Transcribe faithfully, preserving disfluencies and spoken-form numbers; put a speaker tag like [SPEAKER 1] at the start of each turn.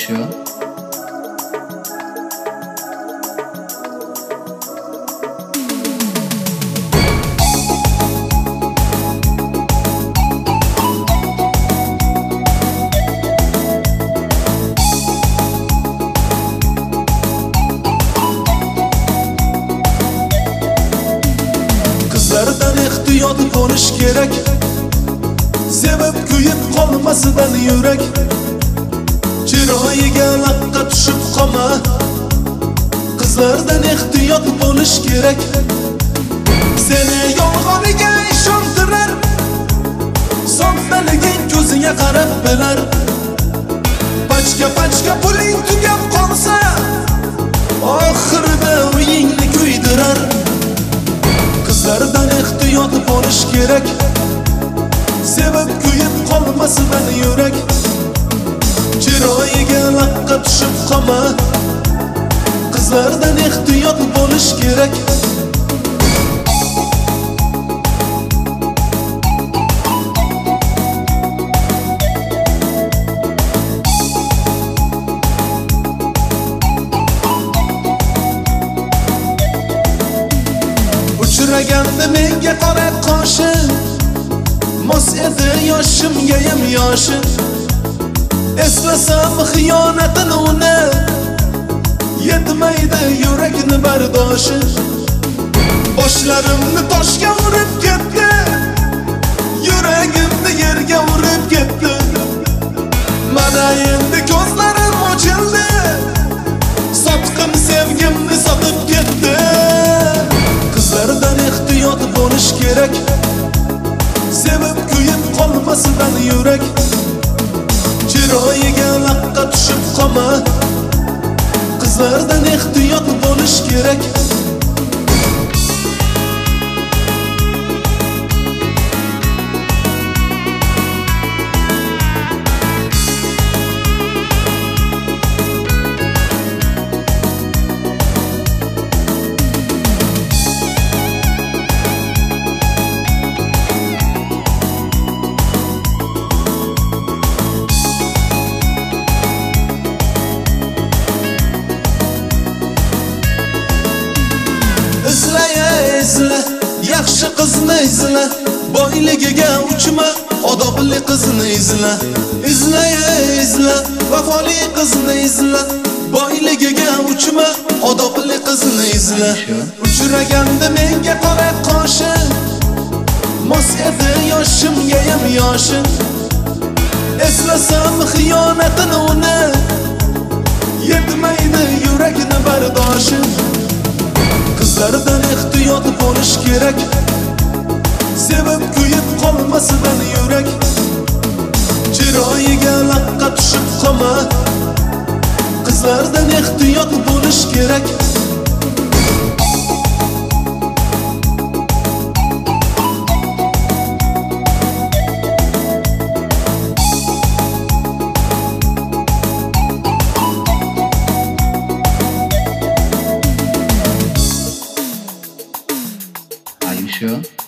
[SPEAKER 1] sure?
[SPEAKER 2] Qizlardan ehtiyot bo'lish kerak, sevib kuyib qolmasidan yurak. Chiroyiga laqqa tushib qolma, qizlardan ehtiyot bo'lish kerak. Seni yolg'oniga ishontirar, soddaliging ko'ziga qarab bilar. Pachka pachka puling tugab qolsa, oxirida uyingni kuydirar. Qizlardan ehtiyot bo'lish kerak, sevib kuyib qolmasidan yurak. Chiroyiga laqqa tushib qolma, qizlardan ehtiyot bo'lish kerak. Uchraganda menga qora qoshi, mos edi yoshimgayam yoshi. Eslasam xiyonatini uni, yetmaydi yurakni bardoshi. Boshlarimni toshga urib ketdi, yuragimni yerga urib ketdi. Mana endi ko'zlarim ochildi, sotqin sevgimni sotib ketdi. Qizlardan ehtiyot bo'lish kerak, sevib kuyib qolmasidan yurak. Chiroyiga laqqa tushib qolma, qizlardan ehtiyot bo'lish kerak. Izla, yaxshi qizni izla, boyligiga uchma, odobli qizni izla. Izla, izla, vafoli qizni izla, boyligiga uchma, odobli qizni izla. Uchraganda menga qora qoshi, mos edi yoshimgayam yoshi. Eslasam xiyonatini uni, yetmaydi yurakni bardoshi. Qizlardan ehtiyot bo'lish kerak, sevib kuyib qolmasidan yurak. Chiroyiga laqqa tushib qolma, qizlardan ehtiyot bo'lish kerak.
[SPEAKER 1] Are you sure?